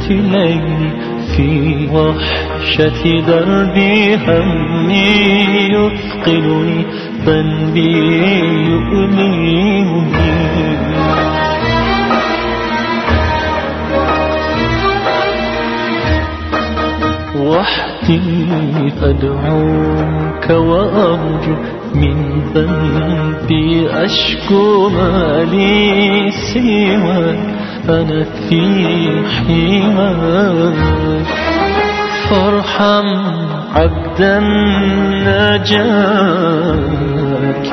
ليلي في وحشة دربي همي يثقلني ذنبي يؤلمني وحدي أدعوك وأرجو من ذنبي أشكو ما لي سواك أنا في حماك فارحم عبدا نجاك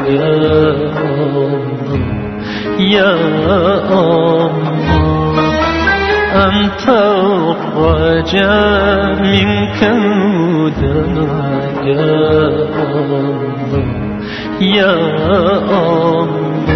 يا الله أنت الرجاء منك الهدى يا الله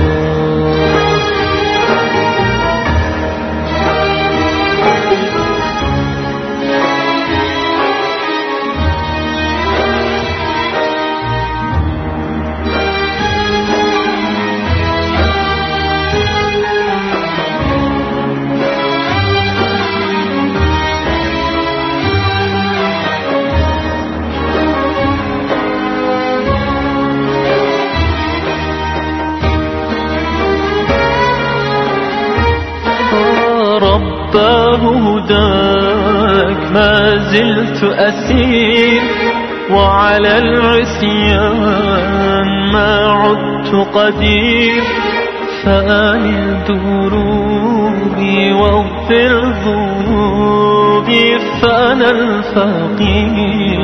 هداك ما زلت أسير وعلى العصيان ما عدت قدير فآمل دروبي واغفر ذنوبي فأنا الفقير